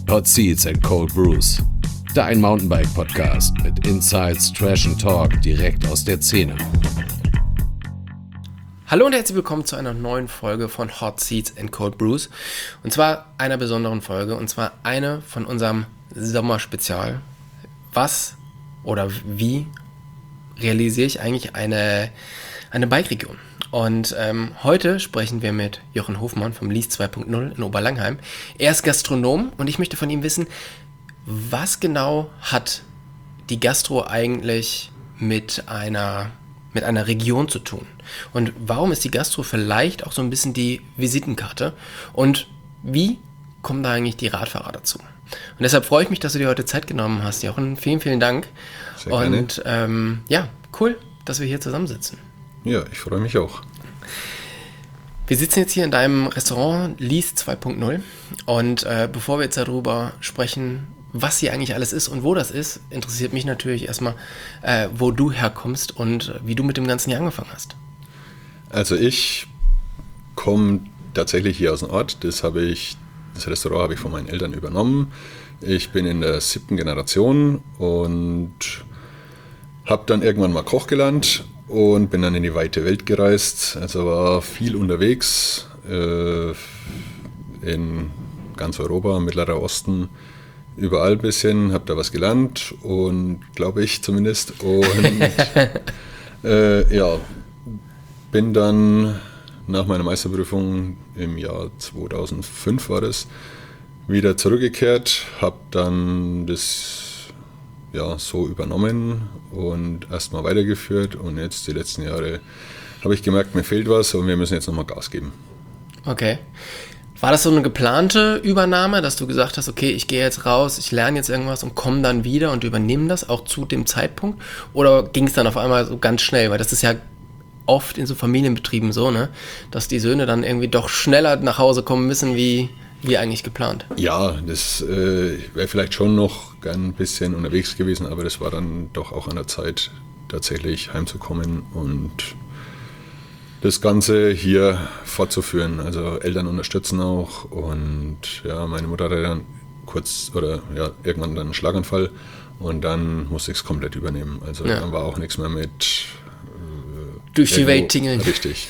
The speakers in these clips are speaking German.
Hot Seats and Cold Brews. Dein Mountainbike-Podcast mit Insights, Trash and Talk direkt aus der Szene. Hallo und herzlich willkommen zu einer neuen Folge von Hot Seats and Cold Brews. Und zwar einer besonderen Folge, und zwar eine von unserem Sommerspezial. Was oder wie realisiere ich eigentlich eine Bike-Region? Und heute sprechen wir mit Jochen Hofmann vom Lease 2.0 in Oberlangheim. Er ist Gastronom und ich möchte von ihm wissen, was genau hat die Gastro eigentlich mit einer Region zu tun? Und warum ist die Gastro vielleicht auch so ein bisschen die Visitenkarte? Und wie kommen da eigentlich die Radfahrer dazu? Und deshalb freue ich mich, dass du dir heute Zeit genommen hast, Jochen. Vielen, vielen Dank. Sehr gerne. Und cool, dass wir hier zusammensitzen. Ja, ich freue mich auch. Wir sitzen jetzt hier in deinem Restaurant Lease 2.0 und bevor wir jetzt darüber sprechen, was hier eigentlich alles ist und wo das ist, interessiert mich natürlich erstmal, wo du herkommst und wie du mit dem Ganzen hier angefangen hast. Also ich komme tatsächlich hier aus dem Ort. Das Restaurant habe ich von meinen Eltern übernommen. Ich bin in der 7. Generation und habe dann irgendwann mal Koch gelernt und bin dann in die weite Welt gereist. Also war viel unterwegs in ganz Europa, Mittlerer Osten, überall ein bisschen, habe da was gelernt und glaube ich zumindest. Und bin dann nach meiner Meisterprüfung im Jahr 2005 war das, wieder zurückgekehrt, habe dann das so übernommen und erstmal weitergeführt und jetzt die letzten Jahre habe ich gemerkt, mir fehlt was und wir müssen jetzt nochmal Gas geben. Okay. War das so eine geplante Übernahme, dass du gesagt hast, okay, ich gehe jetzt raus, ich lerne jetzt irgendwas und komme dann wieder und übernehme das auch zu dem Zeitpunkt? Oder ging es dann auf einmal so ganz schnell? Weil das ist ja oft in so Familienbetrieben so, ne, dass die Söhne dann irgendwie doch schneller nach Hause kommen müssen, wie eigentlich geplant. Ja, das wäre vielleicht schon noch gern ein bisschen unterwegs gewesen, aber das war dann doch auch an der Zeit, tatsächlich heimzukommen und das Ganze hier fortzuführen. Also Eltern unterstützen auch und ja, meine Mutter hatte dann irgendwann dann einen Schlaganfall und dann musste ich es komplett übernehmen. Also dann war auch nichts mehr mit durch die Welt tingeln. Richtig.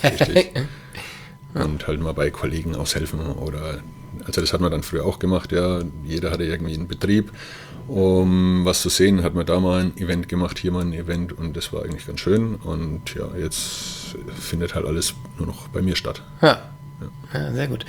Und halt mal bei Kollegen aushelfen also das hat man dann früher auch gemacht, ja. Jeder hatte irgendwie einen Betrieb. Um was zu sehen, hat man da mal ein Event gemacht, hier mal ein Event und das war eigentlich ganz schön. Und ja, jetzt findet halt alles nur noch bei mir statt. Ja, sehr gut.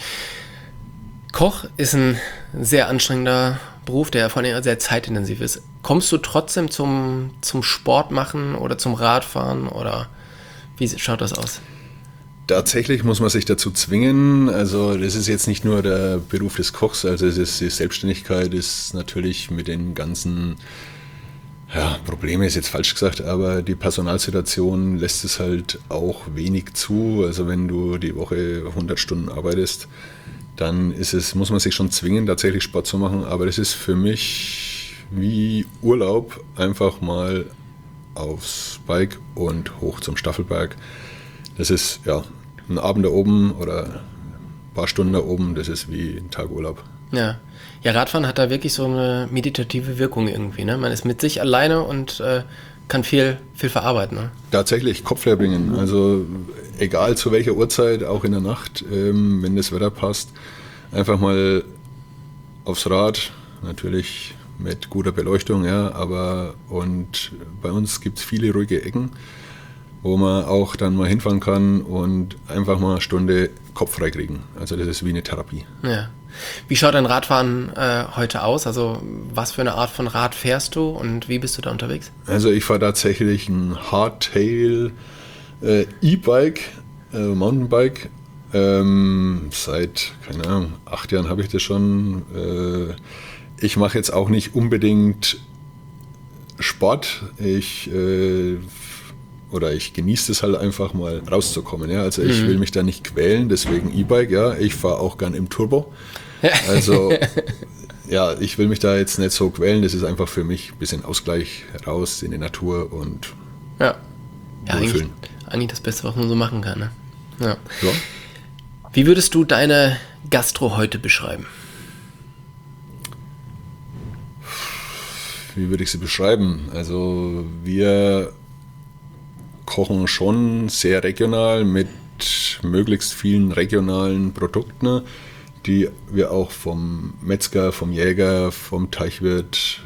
Koch ist ein sehr anstrengender Beruf, der vor allem sehr zeitintensiv ist. Kommst du trotzdem zum Sport machen oder zum Radfahren oder wie schaut das aus? Tatsächlich muss man sich dazu zwingen. Also das ist jetzt nicht nur der Beruf des Kochs, also die Selbstständigkeit ist natürlich mit den ganzen Probleme ist jetzt falsch gesagt, aber die Personalsituation lässt es halt auch wenig zu. Also wenn du die Woche 100 Stunden arbeitest, dann muss man sich schon zwingen, tatsächlich Sport zu machen. Aber das ist für mich wie Urlaub, einfach mal aufs Bike und hoch zum Staffelberg. Das ist ein Abend da oben oder ein paar Stunden da oben, das ist wie ein Tag Urlaub. Ja, Radfahren hat da wirklich so eine meditative Wirkung irgendwie, ne? Man ist mit sich alleine und kann viel verarbeiten, ne? Tatsächlich Kopf leerbringen, also egal zu welcher Uhrzeit, auch in der Nacht, wenn das Wetter passt, einfach mal aufs Rad, natürlich mit guter Beleuchtung, und bei uns gibt es viele ruhige Ecken, wo man auch dann mal hinfahren kann und einfach mal eine Stunde Kopf frei kriegen. Also das ist wie eine Therapie. Ja. Wie schaut dein Radfahren heute aus? Also was für eine Art von Rad fährst du und wie bist du da unterwegs? Also ich fahre tatsächlich ein Hardtail E-Bike, Mountainbike. Seit, 8 Jahren habe ich das schon. Ich mache jetzt auch nicht unbedingt Sport. Ich genieße es halt einfach mal rauszukommen. Ja? Also ich will mich da nicht quälen, deswegen E-Bike. Ja? Ich fahre auch gern im Turbo. Also ich will mich da jetzt nicht so quälen. Das ist einfach für mich ein bisschen Ausgleich, raus in die Natur und wohlfühlen. Eigentlich das Beste, was man so machen kann. Ne? Ja. Wie würdest du deine Gastro heute beschreiben? wie würde ich sie beschreiben? Also wir kochen schon sehr regional mit möglichst vielen regionalen Produkten, die wir auch vom Metzger, vom Jäger, vom Teichwirt,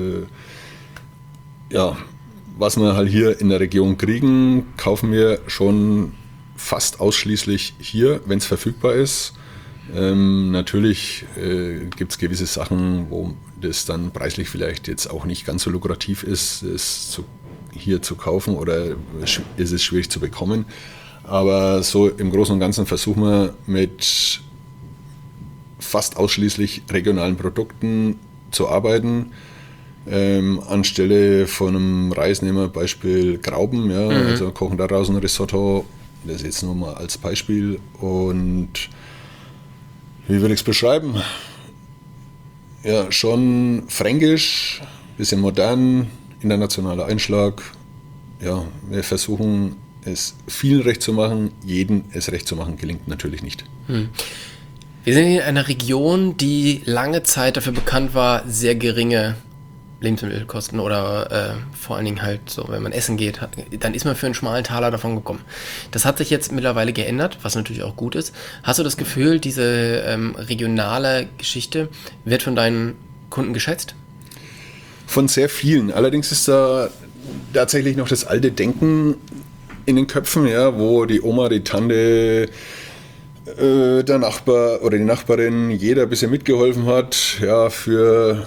was wir halt hier in der Region kriegen, kaufen wir schon fast ausschließlich hier, wenn es verfügbar ist. Natürlich gibt es gewisse Sachen, wo das dann preislich vielleicht jetzt auch nicht ganz so lukrativ ist, es hier zu kaufen oder ist es schwierig zu bekommen. Aber so im Großen und Ganzen versuchen wir mit fast ausschließlich regionalen Produkten zu arbeiten. Anstelle von einem Reis nehmen wir Beispiel Grauben, also kochen daraus ein Risotto, das jetzt nur mal als Beispiel. Und wie würde ich es beschreiben? Ja, schon fränkisch, bisschen modern, internationaler Einschlag. Ja, wir versuchen es vielen recht zu machen, jeden es recht zu machen, gelingt natürlich nicht. Wir sind in einer Region, die lange Zeit dafür bekannt war, sehr geringe Lebensmittelkosten oder vor allen Dingen halt so, wenn man essen geht, dann ist man für einen schmalen Taler davon gekommen. Das hat sich jetzt mittlerweile geändert, was natürlich auch gut ist. Hast du das Gefühl, diese regionale Geschichte wird von deinen Kunden geschätzt? Von sehr vielen. Allerdings ist da tatsächlich noch das alte Denken in den Köpfen, ja, wo die Oma, die Tante, der Nachbar oder die Nachbarin, jeder ein bisschen mitgeholfen hat, ja, für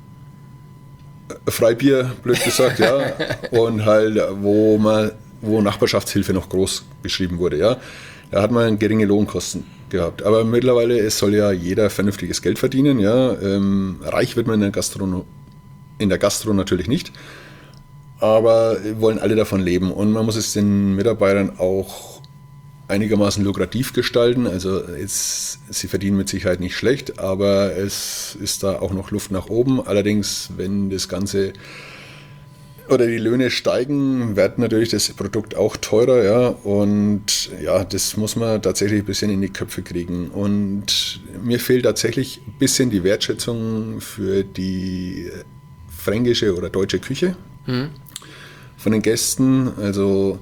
Freibier, blöd gesagt, ja, und halt, wo Nachbarschaftshilfe noch groß beschrieben wurde, ja, da hat man geringe Lohnkosten gehabt. Aber mittlerweile, es soll ja jeder vernünftiges Geld verdienen, ja, reich wird man in der Gastro natürlich nicht, aber wollen alle davon leben und man muss es den Mitarbeitern auch einigermaßen lukrativ gestalten. Also sie verdienen mit Sicherheit nicht schlecht, aber es ist da auch noch Luft nach oben. Allerdings, wenn das Ganze oder die Löhne steigen, wird natürlich das Produkt auch teurer, ja. Und ja, das muss man tatsächlich ein bisschen in die Köpfe kriegen. Und mir fehlt tatsächlich ein bisschen die Wertschätzung für die fränkische oder deutsche Küche von den Gästen. Also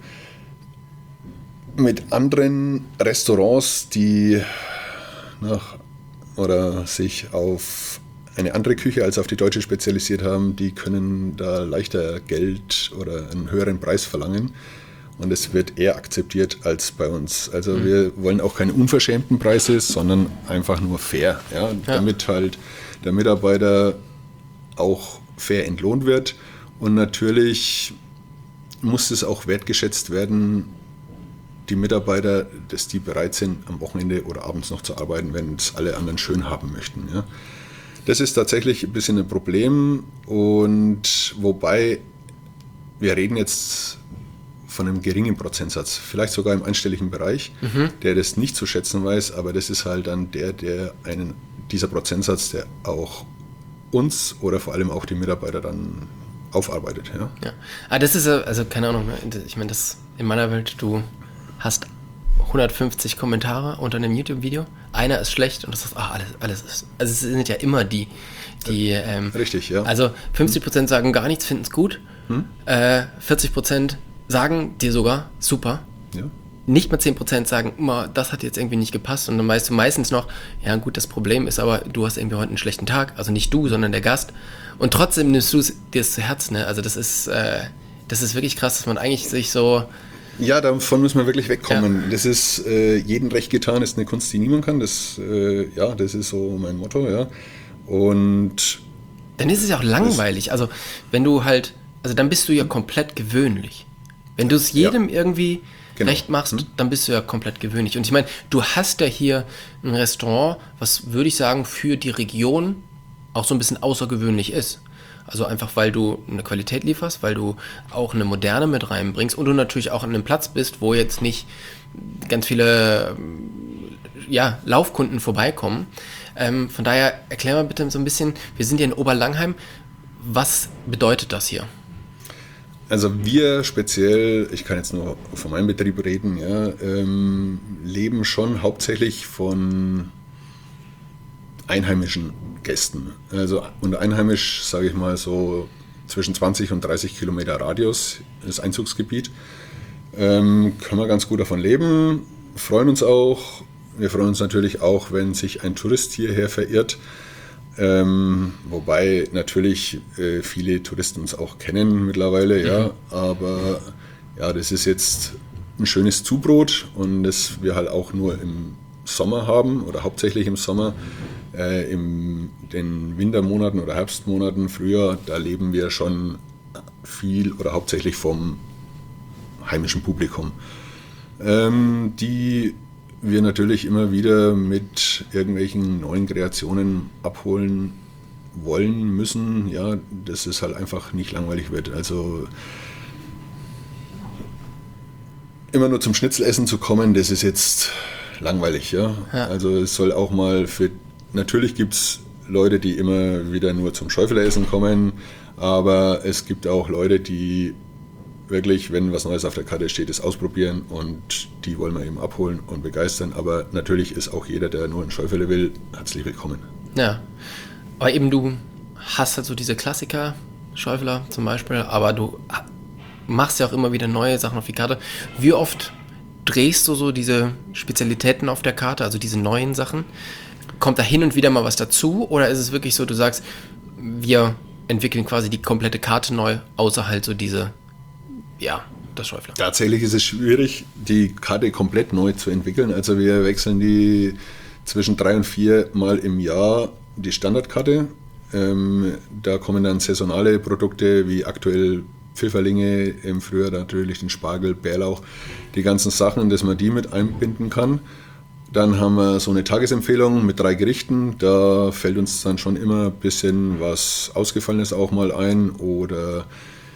mit anderen Restaurants, die sich auf eine andere Küche als auf die deutsche spezialisiert haben, die können da leichter Geld oder einen höheren Preis verlangen und es wird eher akzeptiert als bei uns. Also wir wollen auch keine unverschämten Preise, sondern einfach nur fair, ja, damit halt der Mitarbeiter auch fair entlohnt wird und natürlich muss es auch wertgeschätzt werden, die Mitarbeiter, dass die bereit sind, am Wochenende oder abends noch zu arbeiten, wenn es alle anderen schön haben möchten. Ja. Das ist tatsächlich ein bisschen ein Problem und wobei wir reden jetzt von einem geringen Prozentsatz, vielleicht sogar im einstelligen Bereich, der das nicht zu schätzen weiß, aber das ist halt dann dieser Prozentsatz, der auch uns oder vor allem auch die Mitarbeiter dann aufarbeitet. Ja. Ja. Das ist, also keine Ahnung, ich meine, das in meiner Welt, du hast 150 Kommentare unter einem YouTube-Video, einer ist schlecht und das ist, alles ist, also es sind ja immer die richtig, ja. Also 50% sagen gar nichts, finden es gut, 40% sagen dir sogar, super, ja. Nicht mal 10% sagen, das hat jetzt irgendwie nicht gepasst und dann weißt du meistens noch, ja gut, das Problem ist aber, du hast irgendwie heute einen schlechten Tag, also nicht du, sondern der Gast und trotzdem nimmst du dir es zu Herzen, ne? Also das ist wirklich krass, dass man eigentlich sich so... Ja, davon müssen wir wirklich wegkommen. Ja. Das ist jedem recht getan, ist eine Kunst, die niemand kann. Das ist so mein Motto, ja. Und dann ist es ja auch langweilig. Also wenn du halt, also dann bist du ja komplett gewöhnlich. Wenn du es jedem irgendwie recht machst, dann bist du ja komplett gewöhnlich. Und ich meine, du hast ja hier ein Restaurant, was würde ich sagen, für die Region auch so ein bisschen außergewöhnlich ist. Also einfach, weil du eine Qualität lieferst, weil du auch eine Moderne mit reinbringst und du natürlich auch an einem Platz bist, wo jetzt nicht ganz viele Laufkunden vorbeikommen. Von daher erklär mal bitte so ein bisschen, wir sind hier in Oberlangheim, was bedeutet das hier? Also wir speziell, ich kann jetzt nur von meinem Betrieb reden, leben schon hauptsächlich von einheimischen Gästen. Also unter einheimisch sage ich mal so zwischen 20 und 30 Kilometer Radius, das Einzugsgebiet. Können wir ganz gut davon leben, freuen uns auch. Wir freuen uns natürlich auch, wenn sich ein Tourist hierher verirrt. Wobei natürlich viele Touristen uns auch kennen mittlerweile, ja. Aber ja, das ist jetzt ein schönes Zubrot und das wir halt auch nur im Sommer haben oder hauptsächlich im Sommer. In den Wintermonaten oder Herbstmonaten, Frühjahr, da leben wir schon viel oder hauptsächlich vom heimischen Publikum, die wir natürlich immer wieder mit irgendwelchen neuen Kreationen abholen wollen, müssen, ja, dass es halt einfach nicht langweilig wird. Also immer nur zum Schnitzelessen zu kommen, das ist jetzt langweilig, ja. Also es soll auch mal natürlich gibt es Leute, die immer wieder nur zum Schäufelessen kommen, aber es gibt auch Leute, die wirklich, wenn was Neues auf der Karte steht, es ausprobieren und die wollen wir eben abholen und begeistern. Aber natürlich ist auch jeder, der nur ein Schäufele will, herzlich willkommen. Ja, aber eben du hast halt so diese Klassiker, Schäufeler zum Beispiel, aber du machst ja auch immer wieder neue Sachen auf die Karte. Wie oft drehst du so diese Spezialitäten auf der Karte, also diese neuen Sachen? Kommt da hin und wieder mal was dazu oder ist es wirklich so, du sagst, wir entwickeln quasi die komplette Karte neu, außer halt so diese, ja, das Schäufler? Tatsächlich ist es schwierig, die Karte komplett neu zu entwickeln. Also wir wechseln die zwischen 3 und 4 Mal im Jahr die Standardkarte. Da kommen dann saisonale Produkte wie aktuell Pfifferlinge, im Frühjahr natürlich den Spargel, Bärlauch, die ganzen Sachen, dass man die mit einbinden kann. Dann haben wir so eine Tagesempfehlung mit 3 Gerichten. Da fällt uns dann schon immer ein bisschen was Ausgefallenes auch mal ein oder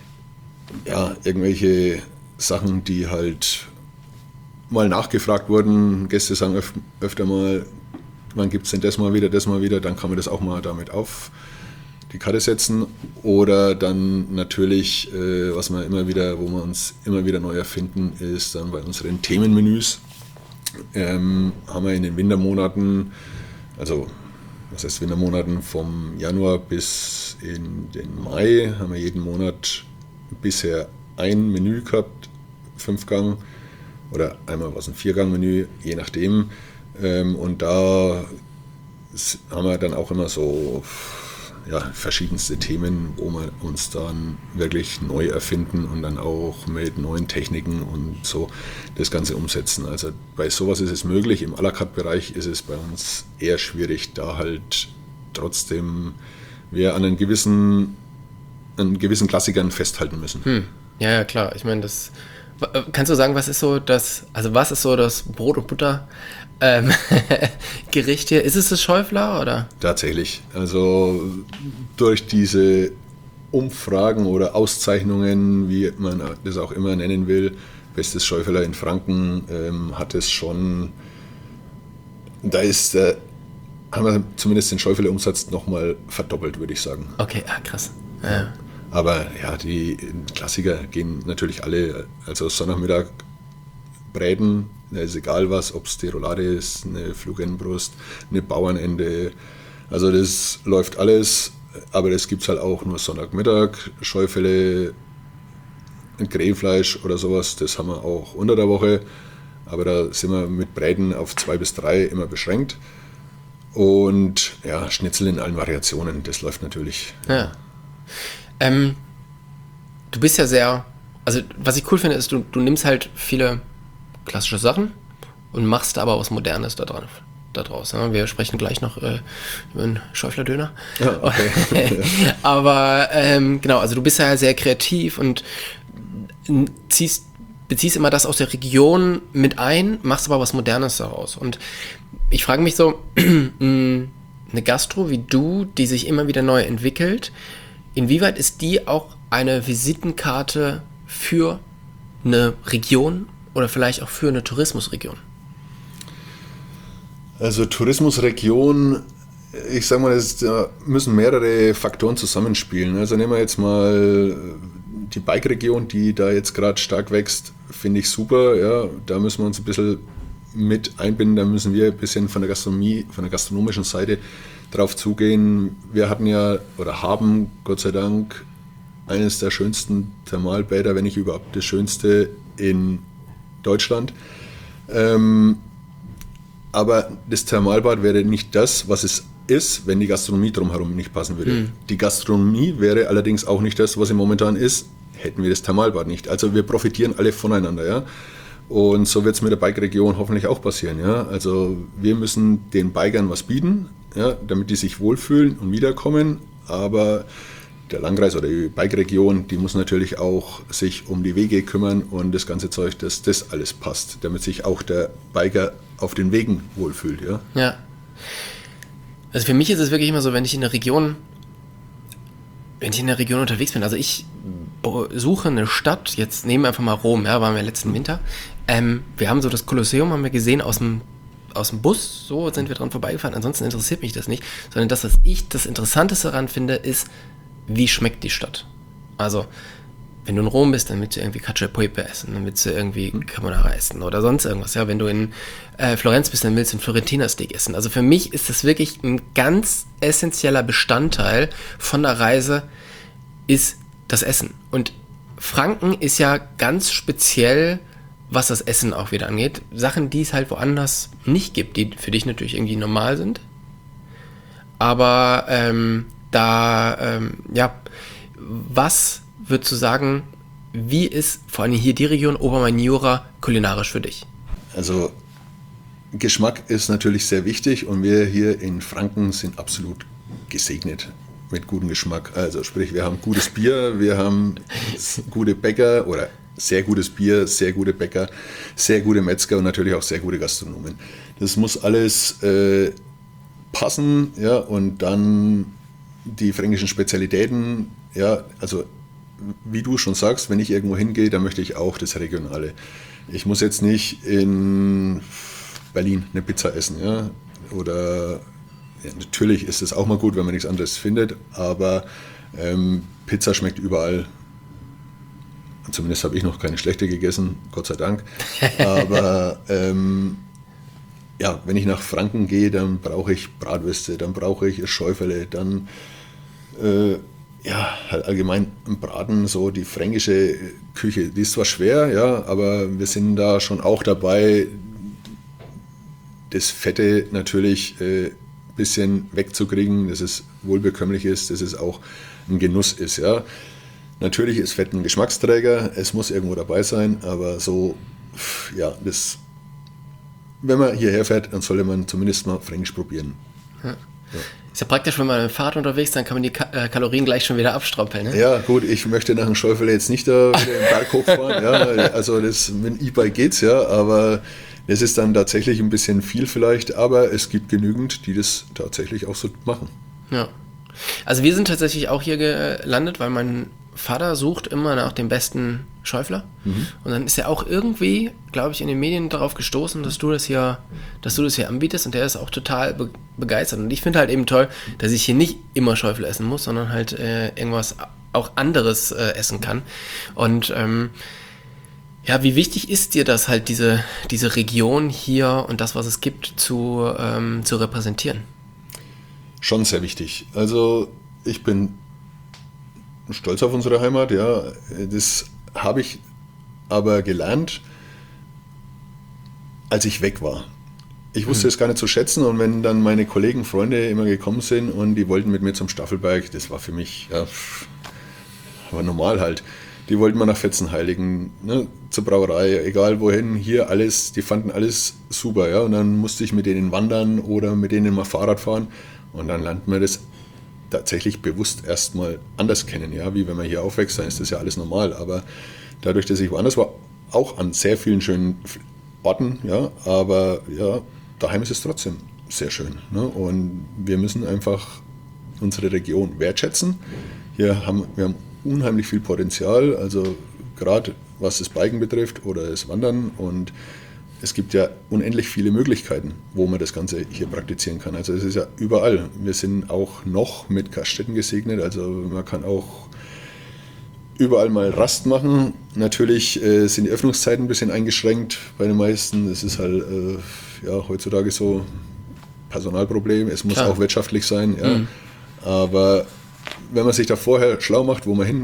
ja, irgendwelche Sachen, die halt mal nachgefragt wurden. Gäste sagen öfter mal, wann gibt es denn das mal wieder, dann kann man das auch mal damit auf die Karte setzen. Oder dann natürlich, was wir immer wieder, wo wir uns immer wieder neu erfinden, ist dann bei unseren Themenmenüs. Haben wir in den Wintermonaten, also was heißt Wintermonaten, vom Januar bis in den Mai, haben wir jeden Monat bisher ein Menü gehabt, 5-Gang oder einmal was ein 4-Gang-Menü, je nachdem. Und da haben wir dann auch immer so verschiedenste Themen, wo wir uns dann wirklich neu erfinden und dann auch mit neuen Techniken und so das Ganze umsetzen. Also bei sowas ist es möglich, im à la carte Bereich ist es bei uns eher schwierig, da halt trotzdem wir an einen gewissen Klassikern festhalten müssen. Ja, klar. Ich meine, das kannst du sagen, was ist so das Brot- und Butter Gericht hier? Ist es das Schäufler oder? Tatsächlich. Also durch diese Umfragen oder Auszeichnungen, wie man das auch immer nennen will, bestes Schäufeler in Franken, hat es schon, haben wir zumindest den Schäufeler-Umsatz nochmal verdoppelt, würde ich sagen. Okay, krass. Ja. Aber ja, die Klassiker gehen natürlich alle, also Sonnabendmittag Bräten, ist egal was, ob es die Roulade ist, eine Flugenbrust, eine Bauernende, also das läuft alles, aber das gibt es halt auch nur Sonntagmittag, Schäufele, ein Grillfleisch oder sowas, das haben wir auch unter der Woche, aber da sind wir mit Bräten auf 2 bis 3 immer beschränkt und ja, Schnitzel in allen Variationen, das läuft natürlich. Ja. Du bist ja sehr, also was ich cool finde, ist, du nimmst halt viele klassische Sachen und machst aber was Modernes da draus. Ja? Wir sprechen gleich noch über einen Schäufler-Döner. Ja, okay. Aber genau, also du bist ja sehr kreativ und beziehst immer das aus der Region mit ein, machst aber was Modernes daraus. Und ich frage mich so, eine Gastro wie du, die sich immer wieder neu entwickelt, inwieweit ist die auch eine Visitenkarte für eine Region oder vielleicht auch für eine Tourismusregion? Also Tourismusregion, ich sage mal, da müssen mehrere Faktoren zusammenspielen. Also nehmen wir jetzt mal die Bike-Region, die da jetzt gerade stark wächst, finde ich super. Ja, da müssen wir uns ein bisschen mit einbinden, da müssen wir ein bisschen von der Gastronomie, von der gastronomischen Seite drauf zugehen. Wir hatten ja oder haben Gott sei Dank eines der schönsten Thermalbäder, wenn nicht überhaupt das schönste in Deutschland. Aber das Thermalbad wäre nicht das, was es ist, wenn die Gastronomie drumherum nicht passen würde. Die Gastronomie wäre allerdings auch nicht das, was sie momentan ist, hätten wir das Thermalbad nicht. Also wir profitieren alle voneinander, ja. Und so wird es mit der Bike-Region hoffentlich auch passieren, ja. Also wir müssen den Bikern was bieten, ja, damit die sich wohlfühlen und wiederkommen. Aber der Landkreis oder die Bike-Region, die muss natürlich auch sich um die Wege kümmern und das ganze Zeug, dass das alles passt, damit sich auch der Biker auf den Wegen wohlfühlt, ja. Ja. Also für mich ist es wirklich immer so, wenn ich in der Region unterwegs bin, also ich suche eine Stadt, jetzt nehmen wir einfach mal Rom, ja, waren wir letzten Winter, wir haben so das Kolosseum, haben wir gesehen aus dem Bus, so sind wir dran vorbeigefahren, ansonsten interessiert mich das nicht, sondern das, was ich das Interessanteste daran finde, ist, wie schmeckt die Stadt? Also, wenn du in Rom bist, dann willst du irgendwie Cacio e Pepe essen, dann willst du irgendwie Carbonara essen oder sonst irgendwas. Ja, wenn du in Florenz bist, dann willst du ein Florentiner-Steak essen. Also für mich ist das wirklich ein ganz essentieller Bestandteil von der Reise, ist das Essen. Und Franken ist ja ganz speziell, was das Essen auch wieder angeht. Sachen, die es halt woanders nicht gibt, die für dich natürlich irgendwie normal sind. Aber was würdest du sagen, wie ist vor allem hier die Region Obermain-Jura kulinarisch für dich? Also Geschmack ist natürlich sehr wichtig und wir hier in Franken sind absolut gesegnet mit gutem Geschmack. Also sprich, wir haben gutes Bier, wir haben gute Bäcker oder sehr gutes Bier, sehr gute Bäcker, sehr gute Metzger und natürlich auch sehr gute Gastronomen. Das muss alles passen, ja, und dann die fränkischen Spezialitäten, ja, also wie du schon sagst, wenn ich irgendwo hingehe, dann möchte ich auch das Regionale. Ich muss jetzt nicht in Berlin eine Pizza essen, ja, oder ja, natürlich ist es auch mal gut, wenn man nichts anderes findet, aber Pizza schmeckt überall. Zumindest habe ich noch keine schlechte gegessen, Gott sei Dank. Aber ja, wenn ich nach Franken gehe, dann brauche ich Bratwürste, dann brauche ich Schäufele, dann ja, halt allgemein ein Braten, so die fränkische Küche, die ist zwar schwer, ja, aber wir sind da schon auch dabei, das Fette natürlich ein bisschen wegzukriegen, dass es wohlbekömmlich ist, dass es auch ein Genuss ist, ja. Natürlich ist Fett ein Geschmacksträger, es muss irgendwo dabei sein, aber so, ja, das, wenn man hierher fährt, dann sollte man zumindest mal Fränkisch probieren. Ja. Ja. Ist ja praktisch, wenn man mit dem Fahrrad unterwegs ist, dann kann man die Kalorien gleich schon wieder abstrampeln. Ne? Ja, gut, ich möchte nach dem Schäufele jetzt nicht da wieder den Berg hochfahren. Ja, also das, mit dem E-Bike geht's ja, aber das ist dann tatsächlich ein bisschen viel vielleicht, aber es gibt genügend, die das tatsächlich auch so machen. Ja. Also wir sind tatsächlich auch hier gelandet, weil mein Vater sucht immer nach dem besten Schäufler. Und dann ist er auch irgendwie, glaube ich, in den Medien darauf gestoßen, dass du das hier anbietest, und der ist auch total begeistert. Und ich finde halt eben toll, dass ich hier nicht immer Schäufel essen muss, sondern halt irgendwas auch anderes essen kann. Und ja, wie wichtig ist dir das halt, diese Region hier und das, was es gibt, zu repräsentieren? Schon sehr wichtig. Also ich bin stolz auf unsere Heimat, ja. Das habe ich aber gelernt, als ich weg war. Ich wusste es gar nicht zu schätzen, und wenn dann meine Kollegen, Freunde immer gekommen sind und die wollten mit mir zum Staffelberg, das war für mich, ja, war normal halt. Die wollten mal nach Vetzenheiligen, ne, zur Brauerei, egal wohin, hier alles, die fanden alles super, ja. Und dann musste ich mit denen wandern oder mit denen mal Fahrrad fahren, und dann lernt man das tatsächlich bewusst erstmal anders kennen, ja, wie wenn man hier aufwächst, dann ist das ja alles normal, aber dadurch, dass ich woanders war, auch an sehr vielen schönen Orten, ja, aber ja, daheim ist es trotzdem sehr schön, ne? Und wir müssen einfach unsere Region wertschätzen. Wir haben unheimlich viel Potenzial, also gerade was das Biken betrifft oder das Wandern, und es gibt ja unendlich viele Möglichkeiten, wo man das Ganze hier praktizieren kann. Also es ist ja überall. Wir sind auch noch mit Gaststätten gesegnet, also man kann auch überall mal Rast machen. Natürlich sind die Öffnungszeiten ein bisschen eingeschränkt bei den meisten. Das ist halt ja, heutzutage so Personalproblem. Es muss auch wirtschaftlich sein. Ja. Aber wenn man sich da vorher schlau macht, wo man hin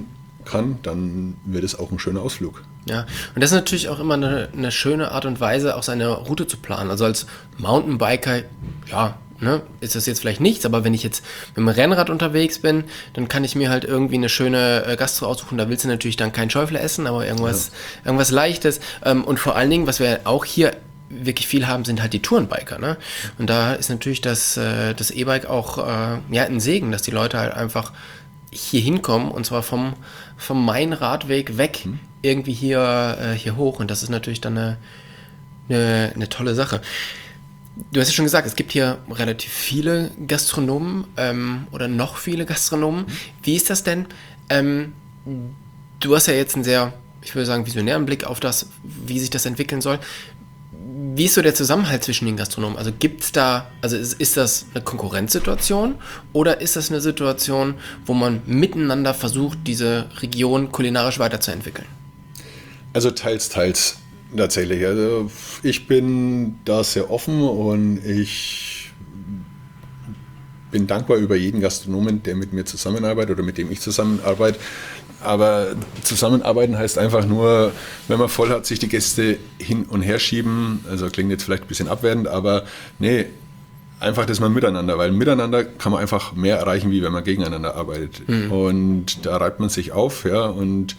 kann, dann wird es auch ein schöner Ausflug. Ja, und das ist natürlich auch immer eine schöne Art und Weise, auch seine Route zu planen. Also als Mountainbiker, ja, ne, ist das jetzt vielleicht nichts, aber wenn ich jetzt mit dem Rennrad unterwegs bin, dann kann ich mir halt irgendwie eine schöne Gastro aussuchen. Da willst du natürlich dann kein Schäufele essen, aber irgendwas Leichtes. Und vor allen Dingen, was wir auch hier wirklich viel haben, sind halt die Tourenbiker, ne? Und da ist natürlich das E-Bike auch ein Segen, dass die Leute halt einfach hier hinkommen und zwar vom Main-Radweg weg irgendwie hier hoch, und das ist natürlich dann eine tolle Sache. Du hast ja schon gesagt, es gibt hier relativ viele Gastronomen oder noch viele Gastronomen. Wie ist das denn? Du hast ja jetzt einen sehr, ich würde sagen, visionären Blick auf das, wie sich das entwickeln soll. Wie ist so der Zusammenhalt zwischen den Gastronomen? Also ist das eine Konkurrenzsituation oder ist das eine Situation, wo man miteinander versucht, diese Region kulinarisch weiterzuentwickeln? Also teils tatsächlich. Also ich bin da sehr offen und ich bin dankbar über jeden Gastronomen, der mit mir zusammenarbeitet oder mit dem ich zusammenarbeite. Aber zusammenarbeiten heißt einfach nur, wenn man voll hat, sich die Gäste hin und her schieben. Also klingt jetzt vielleicht ein bisschen abwertend, aber nee, einfach das mal miteinander. Weil miteinander kann man einfach mehr erreichen, wie wenn man gegeneinander arbeitet. Und da reibt man sich auf, ja. Und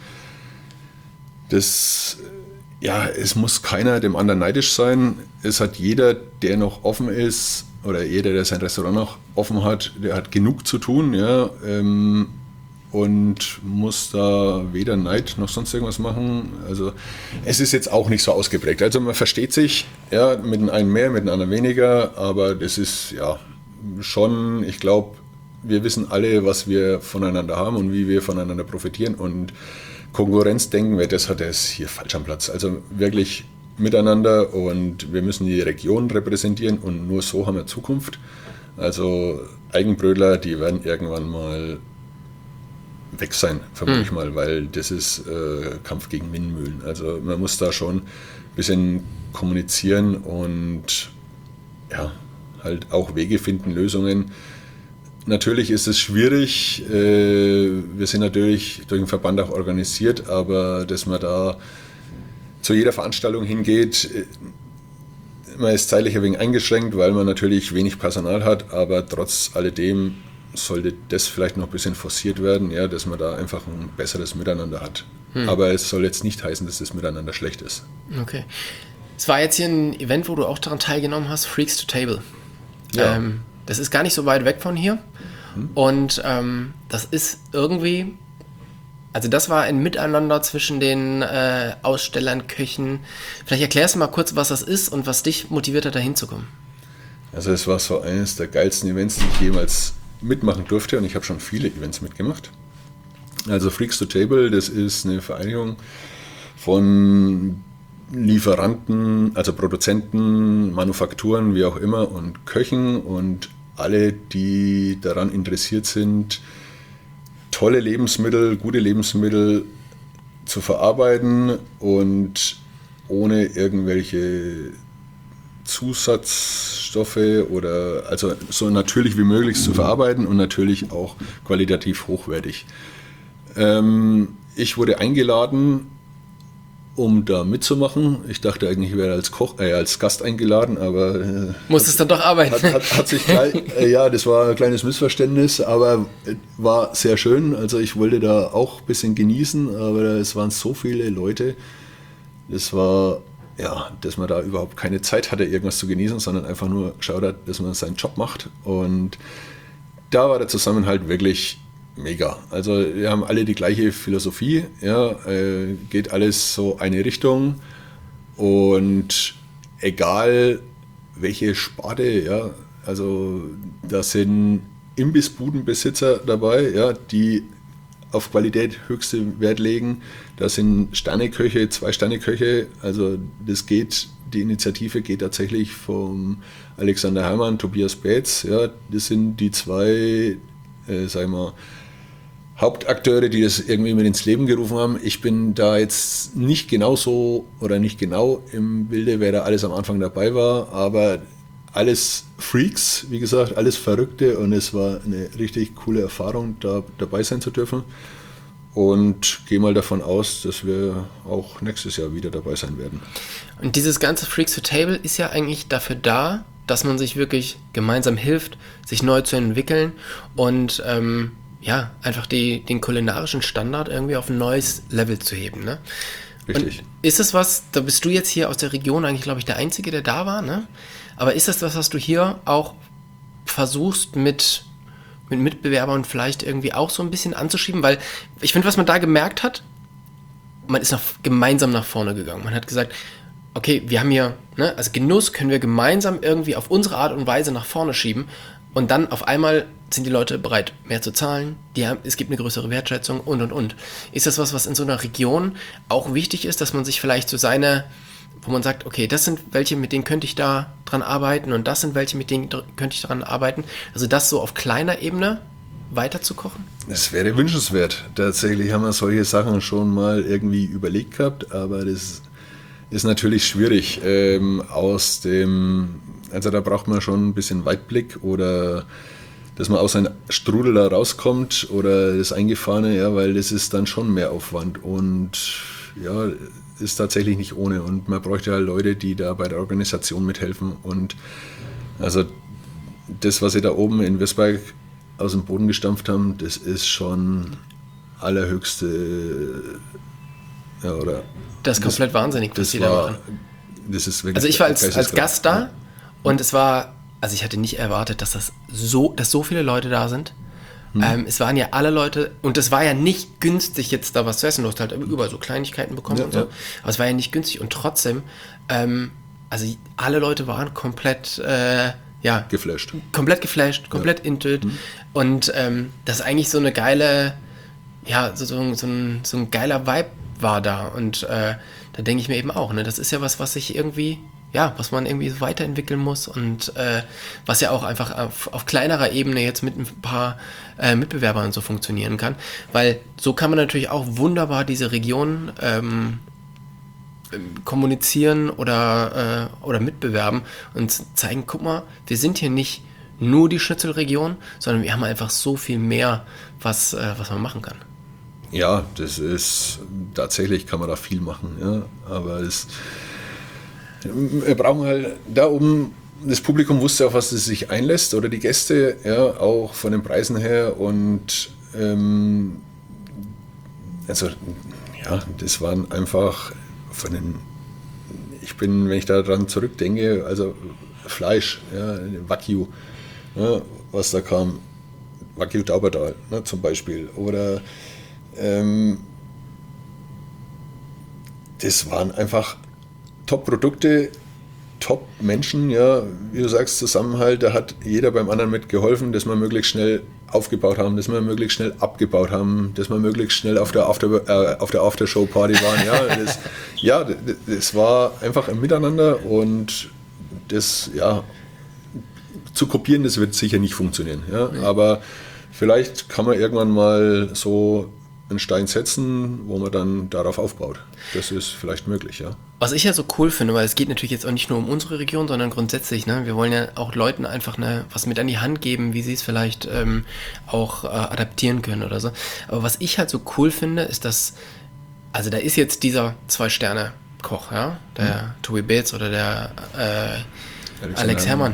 es muss keiner dem anderen neidisch sein. Es hat jeder, der noch offen ist, oder jeder, der sein Restaurant noch offen hat, der hat genug zu tun, ja. Und muss da weder Neid noch sonst irgendwas machen. Also es ist jetzt auch nicht so ausgeprägt. Also man versteht sich, ja, mit dem einen mehr, mit dem anderen weniger, aber das ist ja schon, ich glaube, wir wissen alle, was wir voneinander haben und wie wir voneinander profitieren, und Konkurrenzdenken, das hat es hier falsch am Platz. Also wirklich miteinander, und wir müssen die Region repräsentieren und nur so haben wir Zukunft. Also Eigenbrötler, die werden irgendwann mal weg sein, vermute ich mal, weil das ist Kampf gegen Windmühlen. Also man muss da schon ein bisschen kommunizieren und ja, halt auch Wege finden, Lösungen. Natürlich ist es schwierig, wir sind natürlich durch den Verband auch organisiert, aber dass man da zu jeder Veranstaltung hingeht, man ist zeitlich ein wenig eingeschränkt, weil man natürlich wenig Personal hat, aber trotz alledem sollte das vielleicht noch ein bisschen forciert werden, ja, dass man da einfach ein besseres Miteinander hat. Aber es soll jetzt nicht heißen, dass das Miteinander schlecht ist. Okay. Es war jetzt hier ein Event, wo du auch daran teilgenommen hast, Freaks to Table. Ja. Das ist gar nicht so weit weg von hier. Und das ist irgendwie, also das war ein Miteinander zwischen den Ausstellern, Köchen. Vielleicht erklärst du mal kurz, was das ist und was dich motiviert hat, da hinzukommen. Also es war so eines der geilsten Events, die ich jemals mitmachen durfte, und ich habe schon viele Events mitgemacht. Also Freaks to Table, das ist eine Vereinigung von Lieferanten, also Produzenten, Manufakturen, wie auch immer, und Köchen und alle, die daran interessiert sind, tolle Lebensmittel, gute Lebensmittel zu verarbeiten und ohne irgendwelche Zusatzstoffe oder also so natürlich wie möglich zu verarbeiten und natürlich auch qualitativ hochwertig. Ich wurde eingeladen, um da mitzumachen. Ich dachte eigentlich, ich wäre als Gast eingeladen, aber musstest dann doch arbeiten. Hat sich gleich, das war ein kleines Missverständnis, aber war sehr schön. Also ich wollte da auch ein bisschen genießen, aber es waren so viele Leute. Das war dass man da überhaupt keine Zeit hatte, irgendwas zu genießen, sondern einfach nur geschaut hat, dass man seinen Job macht. Und da war der Zusammenhalt wirklich mega. Also wir haben alle die gleiche Philosophie, ja, geht alles so eine Richtung, und egal welche Sparte, ja, also da sind Imbissbudenbesitzer dabei, ja, die auf Qualität höchste Wert legen. Da sind Sterneköche, 2-Sterne-Köche, also die Initiative geht tatsächlich vom Alexander Herrmann, Tobias Baetz, ja, das sind die zwei, Hauptakteure, die das irgendwie mit ins Leben gerufen haben. Ich bin da jetzt nicht genau im Bilde, wer da alles am Anfang dabei war, aber alles Freaks, wie gesagt, alles Verrückte, und es war eine richtig coole Erfahrung, da dabei sein zu dürfen. und gehe mal davon aus, dass wir auch nächstes Jahr wieder dabei sein werden. Und dieses ganze Freaks to Table ist ja eigentlich dafür da, dass man sich wirklich gemeinsam hilft, sich neu zu entwickeln und einfach den kulinarischen Standard irgendwie auf ein neues Level zu heben. Ne? Richtig. Und ist es was, da bist du jetzt hier aus der Region eigentlich, glaube ich, der Einzige, der da war, ne? Aber ist das was du hier auch versuchst mit Mitbewerbern vielleicht irgendwie auch so ein bisschen anzuschieben? Weil ich finde, was man da gemerkt hat, man ist gemeinsam nach vorne gegangen. Man hat gesagt, okay, wir haben hier, ne, also Genuss können wir gemeinsam irgendwie auf unsere Art und Weise nach vorne schieben und dann auf einmal sind die Leute bereit, mehr zu zahlen, es gibt eine größere Wertschätzung und. Ist das was in so einer Region auch wichtig ist, dass man sich vielleicht so wo man sagt, okay, das sind welche, mit denen könnte ich da dran arbeiten und das sind welche, mit denen könnte ich dran arbeiten. Also das so auf kleiner Ebene weiterzukochen? Das wäre wünschenswert. Tatsächlich haben wir solche Sachen schon mal irgendwie überlegt gehabt, aber das ist natürlich schwierig. Also da braucht man schon ein bisschen Weitblick oder dass man aus einem Strudel da rauskommt oder das Eingefahrene, ja, weil das ist dann schon mehr Aufwand und ja, ist tatsächlich nicht ohne und man bräuchte ja Leute, die da bei der Organisation mithelfen und also das, was sie da oben in Wirsberg aus dem Boden gestampft haben, das ist schon allerhöchste, ja, oder? Das ist komplett wahnsinnig, was sie da machen. Das ist wirklich, also ich war als Gast da und es war, also ich hatte nicht erwartet, dass so viele Leute da sind. Es waren ja alle Leute, und es war ja nicht günstig, jetzt da was zu essen. Du hast halt überall so Kleinigkeiten bekommen und so. Ja. Aber es war ja nicht günstig. Und trotzdem, also alle Leute waren komplett, geflasht. Komplett geflasht, komplett into it. Und das ist eigentlich so eine geile, ja, so ein geiler Vibe war da. Und da denke ich mir eben auch, ne, das ist ja was sich irgendwie, ja, was man irgendwie so weiterentwickeln muss und was ja auch einfach auf kleinerer Ebene jetzt mit ein paar Mitbewerbern so funktionieren kann, weil so kann man natürlich auch wunderbar diese Region kommunizieren oder mitbewerben und zeigen, guck mal, wir sind hier nicht nur die Schnitzelregion, sondern wir haben einfach so viel mehr, was man machen kann. Ja, das ist, tatsächlich kann man da viel machen, ja, aber wir brauchen halt da oben, das Publikum wusste, auf was es sich einlässt oder die Gäste, ja, auch von den Preisen her und also ja, das waren einfach wenn ich da dran zurückdenke, also Fleisch, ja, Wagyu, ja, was da kam, Wagyu Taubertal, ne, zum Beispiel, oder das waren einfach Top-Produkte, Top-Menschen, ja, wie du sagst, Zusammenhalt, da hat jeder beim anderen mitgeholfen, dass wir möglichst schnell aufgebaut haben, dass wir möglichst schnell abgebaut haben, dass wir möglichst schnell auf der Aftershow-Party waren. Das war einfach ein Miteinander und das, ja, zu kopieren, das wird sicher nicht funktionieren. Ja, aber vielleicht kann man irgendwann mal so einen Stein setzen, wo man dann darauf aufbaut. Das ist vielleicht möglich, ja. Was ich ja so cool finde, weil es geht natürlich jetzt auch nicht nur um unsere Region, sondern grundsätzlich, ne? Wir wollen ja auch Leuten einfach was mit an die Hand geben, wie sie es vielleicht auch adaptieren können oder so. Aber was ich halt so cool finde, ist, dass, also da ist jetzt dieser 2-Sterne-Koch, ja, der Tobi Beetz oder der Alex Herrmann.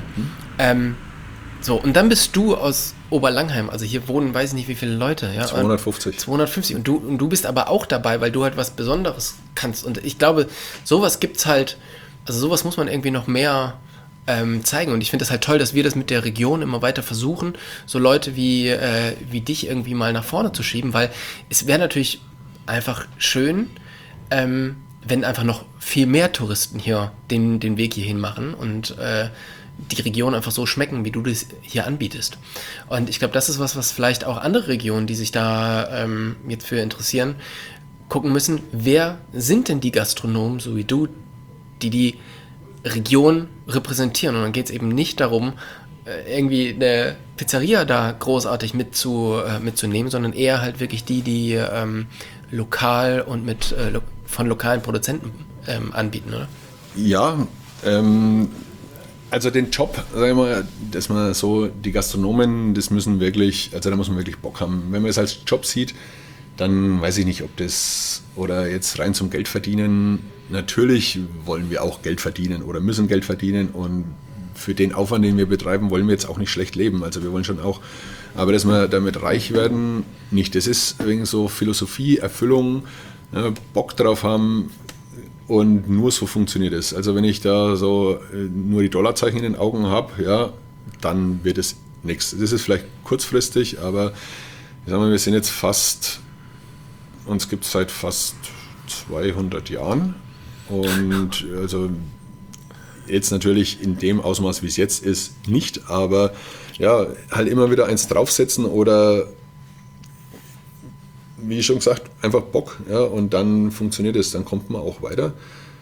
So, und dann bist du aus Oberlangheim, also hier wohnen, weiß ich nicht wie viele Leute. Ja? 250. Und du bist aber auch dabei, weil du halt was Besonderes kannst. Und ich glaube, sowas gibt's halt, also sowas muss man irgendwie noch mehr zeigen. Und ich finde das halt toll, dass wir das mit der Region immer weiter versuchen, so Leute wie dich irgendwie mal nach vorne zu schieben, weil es wäre natürlich einfach schön, wenn einfach noch viel mehr Touristen hier den Weg hierhin machen und die Region einfach so schmecken, wie du das hier anbietest. Und ich glaube, das ist was vielleicht auch andere Regionen, die sich da jetzt für interessieren, gucken müssen, wer sind denn die Gastronomen, so wie du, die Region repräsentieren. Und dann geht es eben nicht darum, irgendwie eine Pizzeria da großartig mitzunehmen, sondern eher halt wirklich die lokal und von lokalen Produzenten anbieten, oder? Ja, also den Job, sagen wir mal, dass man so, die Gastronomen, das müssen wirklich, also da muss man wirklich Bock haben. Wenn man es als Job sieht, dann weiß ich nicht, ob das, oder jetzt rein zum Geld verdienen, natürlich wollen wir auch Geld verdienen oder müssen Geld verdienen und für den Aufwand, den wir betreiben, wollen wir jetzt auch nicht schlecht leben. Also wir wollen schon auch, aber dass wir damit reich werden, nicht. Das ist wegen so Philosophie, Erfüllung, Bock drauf haben und nur so funktioniert es. Also wenn ich da so nur die Dollarzeichen in den Augen habe, ja, dann wird es nichts. Das ist vielleicht kurzfristig, aber ich sag mal, wir sind jetzt uns gibt es seit fast 200 Jahren und also jetzt natürlich in dem Ausmaß, wie es jetzt ist, nicht, aber ja, halt immer wieder eins draufsetzen oder wie schon gesagt, einfach Bock, ja, und dann funktioniert es, dann kommt man auch weiter.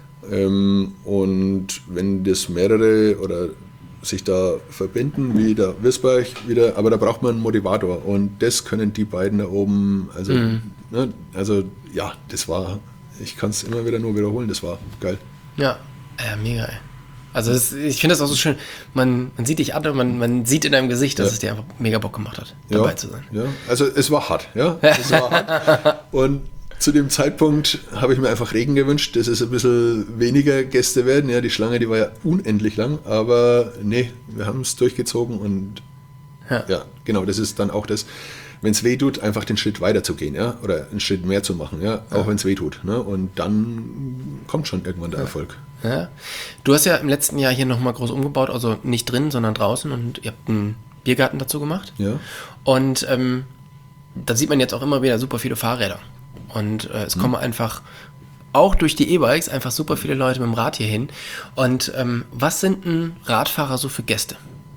Und wenn das mehrere oder sich da verbinden, wie der Wirsberg wieder, aber da braucht man einen Motivator und das können die beiden da oben, also, also ja, das war, ich kann es immer wieder nur wiederholen, das war geil. Ja, mega, ey. Also ich finde das auch so schön, man sieht dich an und man sieht in deinem Gesicht, dass es dir einfach mega Bock gemacht hat, dabei zu sein. Ja, also es war hart, ja, es war hart und zu dem Zeitpunkt habe ich mir einfach Regen gewünscht, dass es ein bisschen weniger Gäste werden, ja, die Schlange, die war ja unendlich lang, aber nee, wir haben es durchgezogen und ja, genau, das ist dann auch das, wenn es weh tut, einfach den Schritt weiter zu gehen, ja, oder einen Schritt mehr zu machen, ja, auch wenn es weh tut, ne, und dann kommt schon irgendwann der Erfolg. Ja. Du hast ja im letzten Jahr hier nochmal groß umgebaut, also nicht drin, sondern draußen und ihr habt einen Biergarten dazu gemacht. Ja. Und da sieht man jetzt auch immer wieder super viele Fahrräder. Und es kommen einfach auch durch die E-Bikes einfach super viele Leute mit dem Rad hier hin. Und was sind denn Radfahrer so für Gäste?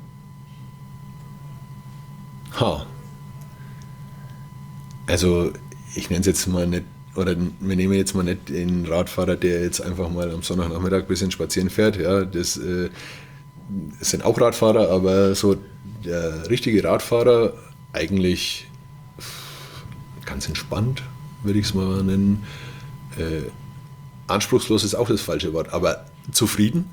Also ich nenne es jetzt mal nicht, oder wir nehmen jetzt mal nicht den Radfahrer, der jetzt einfach mal am Sonntagnachmittag ein bisschen spazieren fährt. Ja, das sind auch Radfahrer, aber so der richtige Radfahrer eigentlich ganz entspannt, würde ich es mal nennen. Anspruchslos ist auch das falsche Wort, aber zufrieden.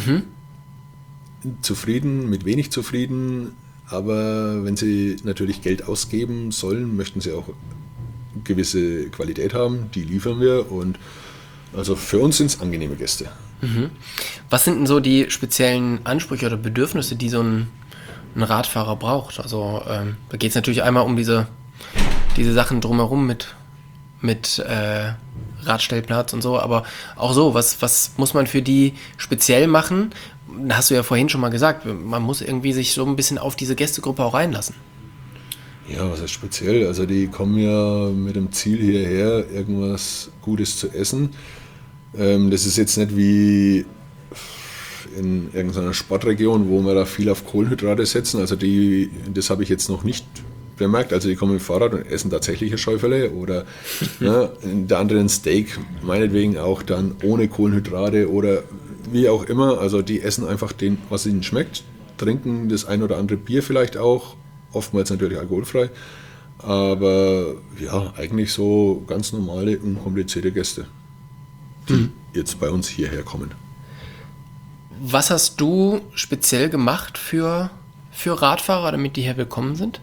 Zufrieden, mit wenig zufrieden, aber wenn sie natürlich Geld ausgeben sollen, möchten sie auch gewisse Qualität haben, die liefern wir und also für uns sind es angenehme Gäste. Was sind denn so die speziellen Ansprüche oder Bedürfnisse, die so ein Radfahrer braucht? Also da geht es natürlich einmal um diese Sachen drumherum mit Radstellplatz und so, aber auch so, was muss man für die speziell machen? Hast du ja vorhin schon mal gesagt, man muss irgendwie sich so ein bisschen auf diese Gästegruppe auch reinlassen. Ja, was ist speziell? Also die kommen ja mit dem Ziel hierher, irgendwas Gutes zu essen. Das ist jetzt nicht wie in irgendeiner Sportregion, wo wir da viel auf Kohlenhydrate setzen. Also das habe ich jetzt noch nicht bemerkt. Also die kommen mit dem Fahrrad und essen tatsächlich ein Schäufele oder der andere ein Steak, meinetwegen auch dann ohne Kohlenhydrate oder wie auch immer. Also die essen einfach was ihnen schmeckt, trinken das ein oder andere Bier vielleicht auch, oftmals natürlich alkoholfrei, aber ja, eigentlich so ganz normale, unkomplizierte Gäste, die jetzt bei uns hierher kommen. Was hast du speziell gemacht für Radfahrer, damit die hier willkommen sind?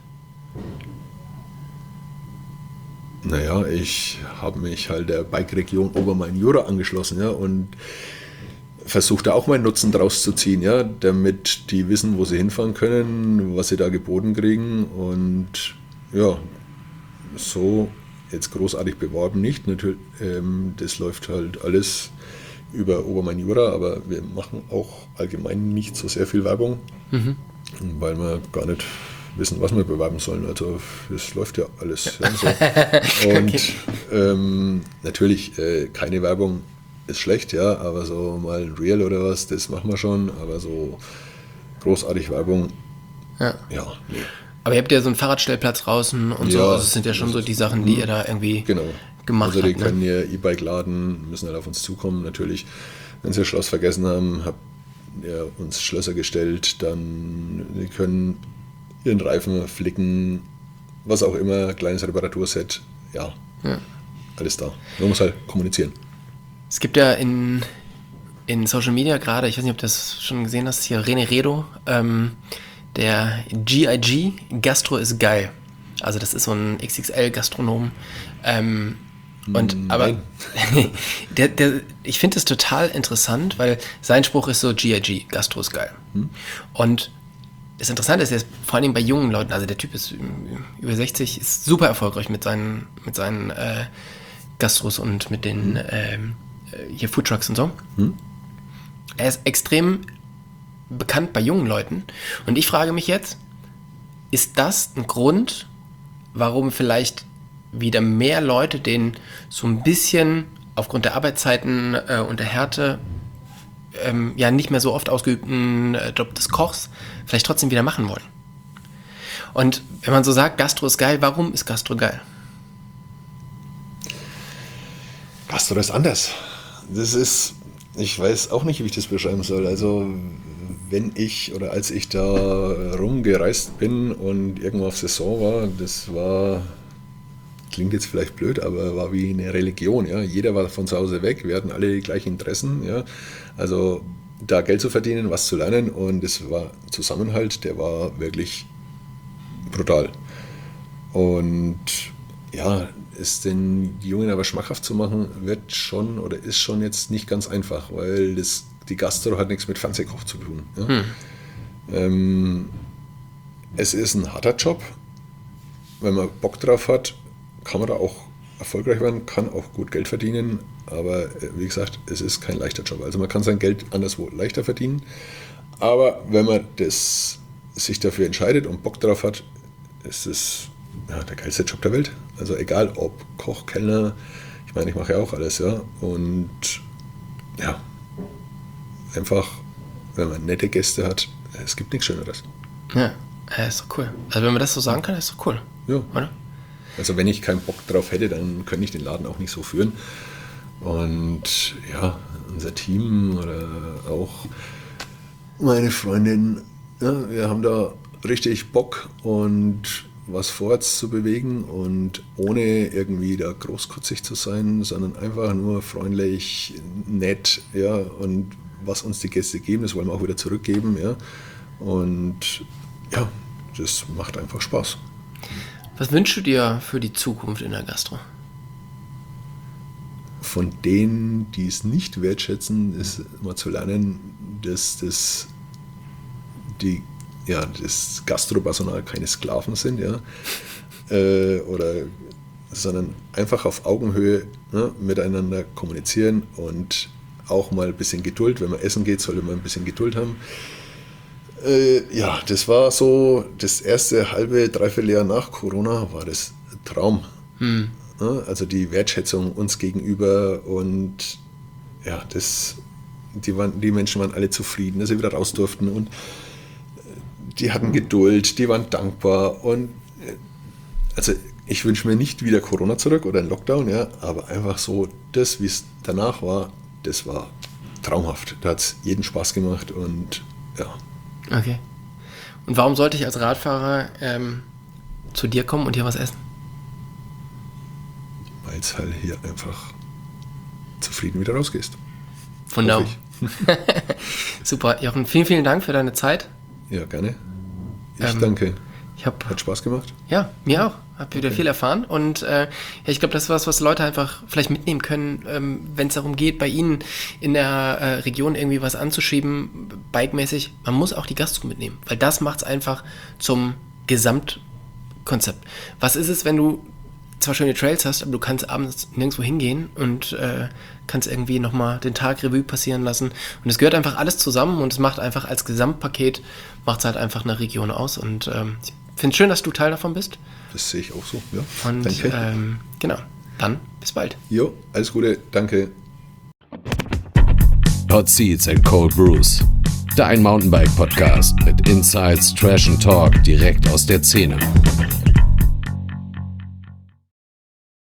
Naja, ich habe mich halt der Bike-Region Obermain-Jura angeschlossen, ja, und versuche da auch meinen Nutzen draus zu ziehen, ja, damit die wissen, wo sie hinfahren können, was sie da geboten kriegen und ja, so jetzt großartig beworben nicht, natürlich, das läuft halt alles über Obermain-Jura, aber wir machen auch allgemein nicht so sehr viel Werbung, weil wir gar nicht wissen, was wir bewerben sollen, also das läuft ja alles. Ja, so. Und natürlich keine Werbung ist schlecht, ja, aber so mal ein Reel oder was, das machen wir schon, aber so großartig Werbung, ja, nee. Aber ihr habt ja so einen Fahrradstellplatz draußen und so, also das sind ja schon so die Sachen, die ihr da irgendwie gemacht habt. Also die können ihr E-Bike laden, müssen halt auf uns zukommen, natürlich, wenn sie das Schloss vergessen haben, habt ihr uns Schlösser gestellt, dann die können ihren Reifen flicken, was auch immer, kleines Reparaturset, ja. Alles da. Man muss halt kommunizieren. Es gibt ja in Social Media gerade, ich weiß nicht, ob du das schon gesehen hast, hier René Redo, der GIG, Gastro ist geil. Also das ist so ein XXL-Gastronom. Aber ich finde es total interessant, weil sein Spruch ist so GIG, Gastro ist geil. Und das Interessante ist jetzt vor allem bei jungen Leuten, also der Typ ist über 60, ist super erfolgreich mit seinen Gastros und mit den hier Foodtrucks und so. Er ist extrem bekannt bei jungen Leuten. Und ich frage mich jetzt, ist das ein Grund, warum vielleicht wieder mehr Leute den so ein bisschen aufgrund der Arbeitszeiten und der Härte nicht mehr so oft ausgeübten Job des Kochs vielleicht trotzdem wieder machen wollen? Und wenn man so sagt, Gastro ist geil, warum ist Gastro geil? Gastro ist anders. Ich weiß auch nicht, wie ich das beschreiben soll. Also als ich da rumgereist bin und irgendwo auf Saison war, klingt jetzt vielleicht blöd, aber war wie eine Religion. Ja? Jeder war von zu Hause weg, wir hatten alle die gleichen Interessen. Ja? Also da Geld zu verdienen, was zu lernen, und es war Zusammenhalt, der war wirklich brutal. Und ja, es den Jungen aber schmackhaft zu machen, ist schon jetzt nicht ganz einfach, weil die Gastro hat nichts mit Fernsehkoch zu tun. Ja? Es ist ein harter Job. Wenn man Bock drauf hat, kann man da auch erfolgreich werden, kann auch gut Geld verdienen, aber wie gesagt, es ist kein leichter Job. Also man kann sein Geld anderswo leichter verdienen, aber wenn man sich dafür entscheidet und Bock drauf hat, ist es der geilste Job der Welt. Also egal ob Koch, Kellner, ich meine, ich mache ja auch alles, ja. Und ja, einfach, wenn man nette Gäste hat, es gibt nichts Schöneres. Ja, ist doch cool. Also wenn man das so sagen kann, ist doch cool. Ja. Oder? Also wenn ich keinen Bock drauf hätte, dann könnte ich den Laden auch nicht so führen. Und ja, unser Team oder auch meine Freundin, ja, wir haben da richtig Bock und was vorwärts zu bewegen und ohne irgendwie da großkotzig zu sein, sondern einfach nur freundlich, nett, ja, und was uns die Gäste geben, das wollen wir auch wieder zurückgeben, ja. Und ja, das macht einfach Spaß. Was wünschst du dir für die Zukunft in der Gastro? Von denen, die es nicht wertschätzen, ist mal zu lernen, dass das Gastropersonal keine Sklaven sind, ja, sondern einfach auf Augenhöhe, ne, miteinander kommunizieren und auch mal ein bisschen Geduld. Wenn man essen geht, sollte man ein bisschen Geduld haben. Das war so, das erste dreiviertel Jahr nach Corona war das ein Traum. Also die Wertschätzung uns gegenüber und ja, die Menschen waren alle zufrieden, dass sie wieder raus durften und die hatten Geduld, die waren dankbar und also ich wünsche mir nicht wieder Corona zurück oder einen Lockdown, ja, aber einfach so das, wie es danach war, das war traumhaft. Da hat es jeden Spaß gemacht und ja. Okay. Und warum sollte ich als Radfahrer zu dir kommen und hier was essen? Weil es halt hier einfach zufrieden wieder rausgehst. Von da. Super, Jochen, vielen, vielen Dank für deine Zeit. Ja, gerne. Ich danke. Hat Spaß gemacht? Ja, mir auch. Hab wieder viel erfahren und ich glaube, das ist was Leute einfach vielleicht mitnehmen können, wenn es darum geht, bei ihnen in der Region irgendwie was anzuschieben, bikemäßig. Man muss auch die Gastro mitnehmen, weil das macht es einfach zum Gesamtkonzept. Was ist es, wenn du zwar schöne Trails hast, aber du kannst abends nirgendwo hingehen und kannst irgendwie nochmal den Tag Revue passieren lassen. Und es gehört einfach alles zusammen und es macht einfach als Gesamtpaket, macht es halt einfach eine Region aus. Und ich finde es schön, dass du Teil davon bist. Das sehe ich auch so, ja. Und genau, dann bis bald. Jo, alles Gute, danke. Hot Seats and Cold Brews. Dein Mountainbike-Podcast mit Insights, Trash and Talk direkt aus der Szene.